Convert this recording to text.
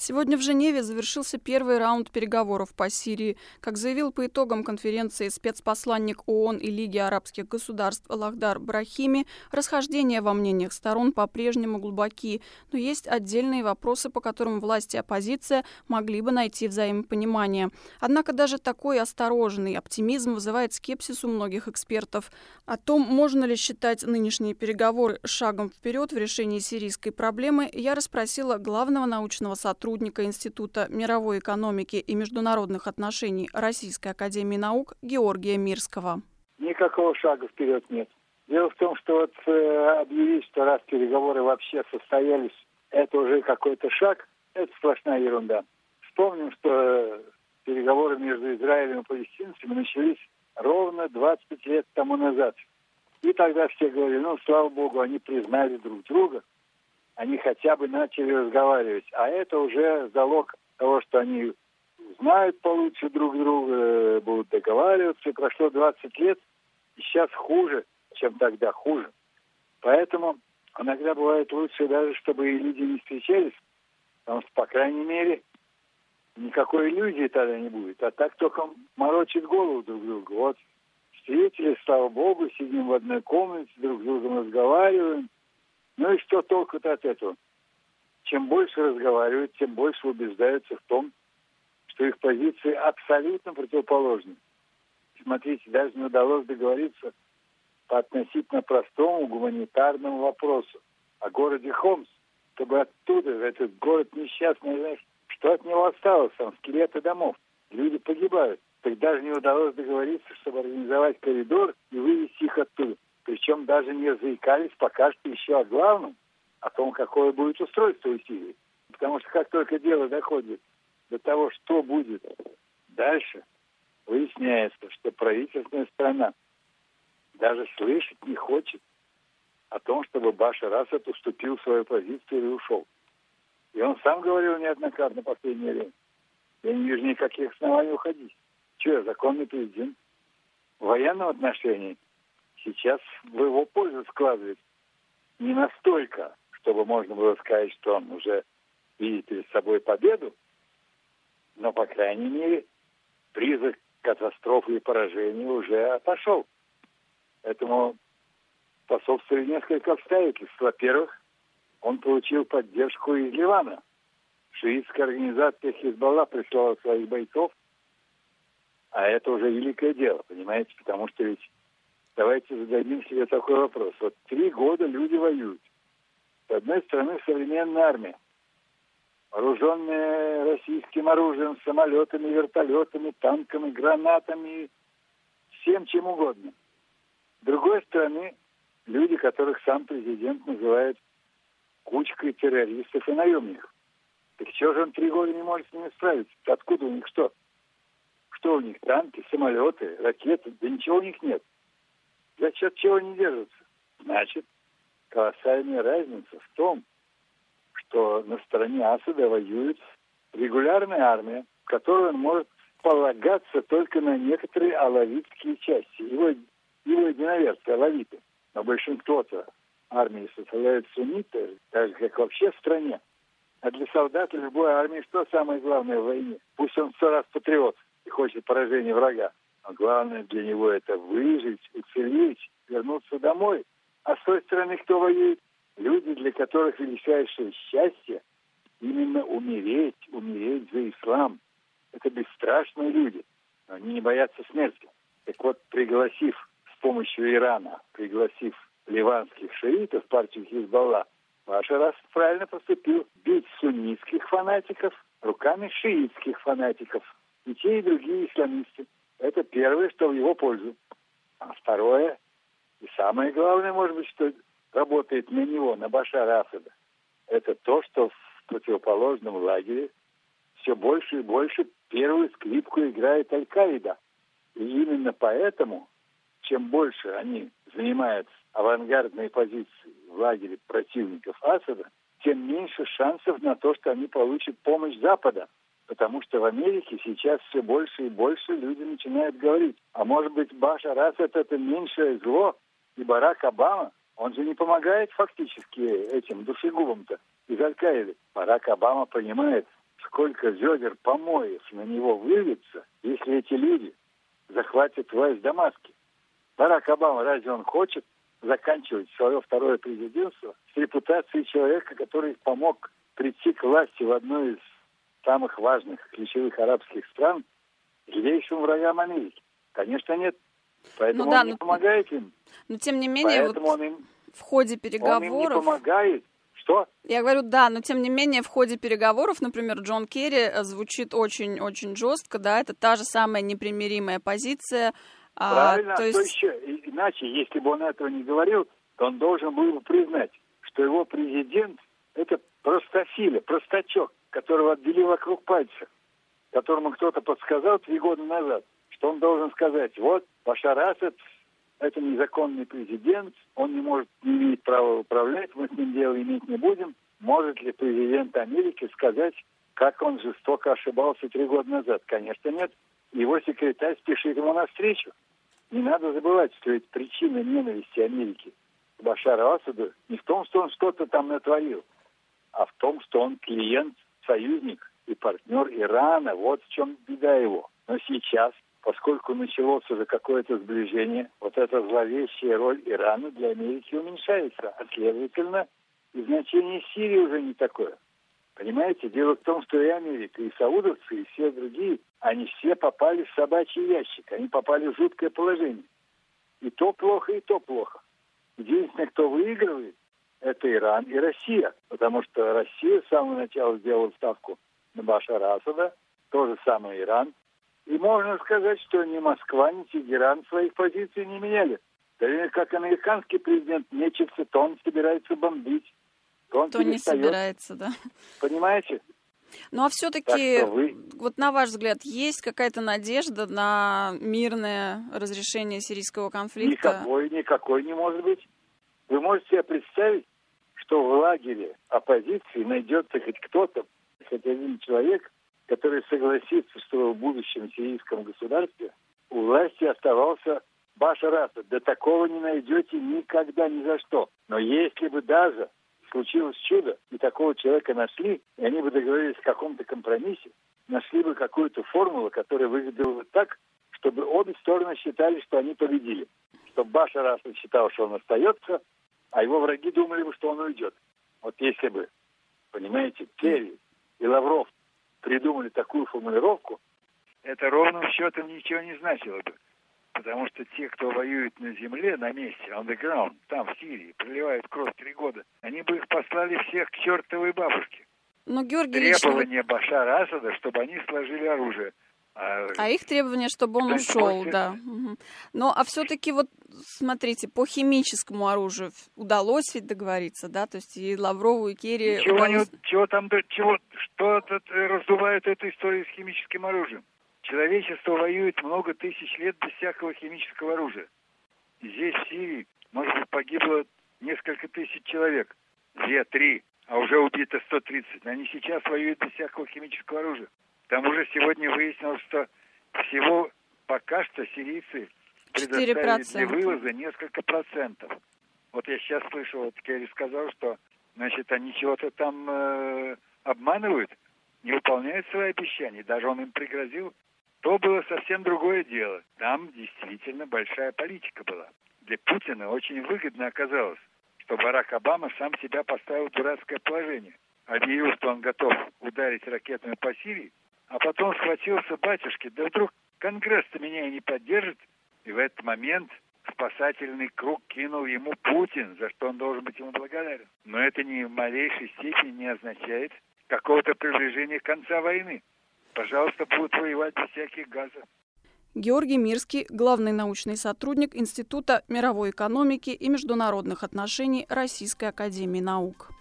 Сегодня в Женеве завершился первый раунд переговоров по Сирии. Как заявил по итогам конференции спецпосланник ООН и Лиги арабских государств Лахдар Брахими, расхождения во мнениях сторон по-прежнему глубоки, но есть отдельные вопросы, по которым власти и оппозиция могли бы найти взаимопонимание. Однако даже такой осторожный оптимизм вызывает скепсис у многих экспертов. О том, можно ли считать нынешние переговоры шагом вперед в решении сирийской проблемы, я расспросила главного научного сотрудника Института мировой экономики и международных отношений Российской академии наук Георгия Мирского. Никакого шага вперед нет. Дело в том, что объявить, что раз переговоры вообще состоялись, это уже какой-то шаг, это сплошная ерунда. Вспомним, что переговоры между Израилем и палестинцами начались ровно 20 лет тому назад. И тогда все говорили, слава богу, они признали друг друга, они хотя бы начали разговаривать. А это уже залог того, что они знают получше друг друга, будут договариваться. И прошло 20 лет, и сейчас хуже, чем тогда, хуже. Поэтому иногда бывает лучше даже, чтобы и люди не встречались, потому что, по крайней мере, никакой иллюзии тогда не будет. А так только морочит голову друг другу. Вот встретились, слава богу, сидим в одной комнате, друг с другом разговариваем. И что толку-то от этого? Чем больше разговаривают, тем больше убеждаются в том, что их позиции абсолютно противоположны. Смотрите, даже не удалось договориться по относительно простому гуманитарному вопросу о городе Хомс, чтобы оттуда, этот город несчастный, знаешь, что от него осталось? Там скелеты домов, люди погибают. Так даже не удалось договориться, чтобы организовать коридор и вывести их оттуда. Причем даже не заикались пока что еще о главном, о том, какое будет устройство у Сирии. Потому что как только дело доходит до того, что будет дальше, выясняется, что правительственная страна даже слышать не хочет о том, чтобы Башар Асад уступил свою позицию и ушел. И он сам говорил неоднократно в последнее время: я не вижу никаких оснований уходить. Че, я законный президент? В военном отношении сейчас в его пользу складывается не настолько, чтобы можно было сказать, что он уже видит перед собой победу, но, по крайней мере, признак катастрофы и поражения уже отошел. Этому способствовали несколько обстоятельств. Во-первых, он получил поддержку из Ливана. Шиитская организация Хизбалла прислала своих бойцов, а это уже великое дело, понимаете, потому что ведь давайте зададим себе такой вопрос. Вот 3 года люди воюют. С одной стороны, современная армия, вооруженная российским оружием, самолетами, вертолетами, танками, гранатами, всем чем угодно. С другой стороны, люди, которых сам президент называет кучкой террористов и наемников. Так чего же он 3 года не может с ними справиться? Откуда у них что? Что у них? Танки, самолеты, ракеты? Да ничего у них нет. За счет чего они держатся? Значит, колоссальная разница в том, что на стороне Асада воюет регулярная армия, в которой он может полагаться только на некоторые алавитские части. Его единоверцы, алавиты. Но большинство-то армии составляют сунниты, так же, как вообще в стране. А для солдата любой армии что самое главное в войне? Пусть он 100 раз патриот и хочет поражения врага. Но главное для него это выжить, уцелеть, вернуться домой. А с той стороны кто воюет? Люди, для которых величайшее счастье именно умереть за ислам. Это бесстрашные люди. Но они не боятся смерти. Так вот, пригласив с помощью Ирана, пригласив ливанских шиитов, партию Хизбалла, Башар Асад правильно поступил. Бить суннитских фанатиков руками шиитских фанатиков. И те, и другие исламисты. Это первое, что в его пользу. А второе, и самое главное, может быть, что работает на него, на Башара Асада, это то, что в противоположном лагере все больше и больше первую скрипку играет Аль-Каида. И именно поэтому, чем больше они занимают авангардные позиции в лагере противников Асада, тем меньше шансов на то, что они получат помощь Запада. Потому что в Америке сейчас все больше и больше люди начинают говорить, а может быть Башар Асад это меньшее зло, и Барак Обама, он же не помогает фактически этим душегубам-то из Аль-Каиды. Барак Обама понимает, сколько ведер помоев на него выльется, если эти люди захватят власть в Дамаске. Барак Обама, разве он хочет заканчивать свое второе президентство с репутацией человека, который помог прийти к власти в одной из самых важных ключевых арабских стран, злейшим врагам Америки? Конечно, нет. Поэтому он не помогает им. Но тем не менее, в ходе переговоров... Он им не помогает. Что? Я говорю, да, но тем не менее в ходе переговоров, например, Джон Керри звучит очень-очень жестко, да, это та же самая непримиримая позиция. Правильно, то есть... что еще? Иначе, если бы он этого не говорил, то он должен был бы признать, что его президент – это простофиля, простачок, которого обвели вокруг пальца, которому кто-то подсказал 3 года назад, что он должен сказать: вот, Башар Асад – это незаконный президент, он не имеет права управлять, мы с ним дело иметь не будем. Может ли президент Америки сказать, как он жестоко ошибался 3 года назад? Конечно, нет. Его секретарь спешит ему навстречу. Не надо забывать, что ведь причина ненависти Америки к Башару Асаду не в том, что он что-то там натворил, а в том, что он клиент, союзник и партнер Ирана. Вот в чем беда его. Но сейчас, поскольку началось уже какое-то сближение, вот эта зловещая роль Ирана для Америки уменьшается, а следовательно, и значение Сирии уже не такое. Понимаете, дело в том, что и Америка, и саудовцы, и все другие, они все попали в собачий ящик, они попали в жуткое положение. И то плохо, и то плохо. Единственное, кто выигрывает, это Иран и Россия, потому что Россия с самого начала сделала ставку на Башара Асада, то же самое Иран. И можно сказать, что ни Москва, ни Тегеран своих позиций не меняли. Да, как американский президент мечется, то он собирается бомбить, то не собирается, да. Понимаете? Ну а все-таки, вот на ваш взгляд, есть какая-то надежда на мирное разрешение сирийского конфликта? Никакой не может быть. Вы можете себе представить, что в лагере оппозиции найдется хоть кто-то, хоть один человек, который согласится, что в будущем сирийском государстве у власти оставался Башар Асад. Да такого не найдете никогда, ни за что. Но если бы даже случилось чудо, и такого человека нашли, и они бы договорились о каком-то компромиссе, нашли бы какую-то формулу, которая выглядела бы так, чтобы обе стороны считали, что они победили. Чтобы Башар Асад считал, что он остается, а его враги думали бы, что он уйдет. Вот если бы, понимаете, Керри и Лавров придумали такую формулировку, это ровным счетом ничего не значило бы. Потому что те, кто воюет на земле, на месте, on the ground, там, в Сирии, проливают кровь 3 года, они бы их послали всех к чертовой бабушке. Но, Георгий требование Башара Асада, чтобы они сложили оружие. А их требование, чтобы он ушел, да. Угу. Ну, а все-таки вот, смотрите, по химическому оружию удалось ведь договориться, да? То есть и Лаврову, и Керри... Что раздувает эту историю с химическим оружием? Человечество воюет много тысяч лет без всякого химического оружия. Здесь, в Сирии, может быть, погибло несколько тысяч человек. 2, 3, а уже убито 130. Но они сейчас воюют без всякого химического оружия. К тому же сегодня выяснилось, что всего пока что сирийцы предоставили для вывоза несколько процентов. Вот я сейчас слышу, вот Керри сказал, что, значит, они чего-то там обманывают, не выполняют свои обещания. Даже он им пригрозил. То было совсем другое дело. Там действительно большая политика была. Для Путина очень выгодно оказалось, что Барак Обама сам себя поставил в дурацкое положение. Объявил, что он готов ударить ракетами по Сирии, а потом схватился батюшки. Да вдруг Конгресс-то меня и не поддержит. И в этот момент спасательный круг кинул ему Путин, за что он должен быть ему благодарен. Но это ни в малейшей степени не означает какого-то приближения к конца войны. Пожалуйста, будут воевать без всяких газов. Георгий Мирский, главный научный сотрудник Института мировой экономики и международных отношений Российской академии наук.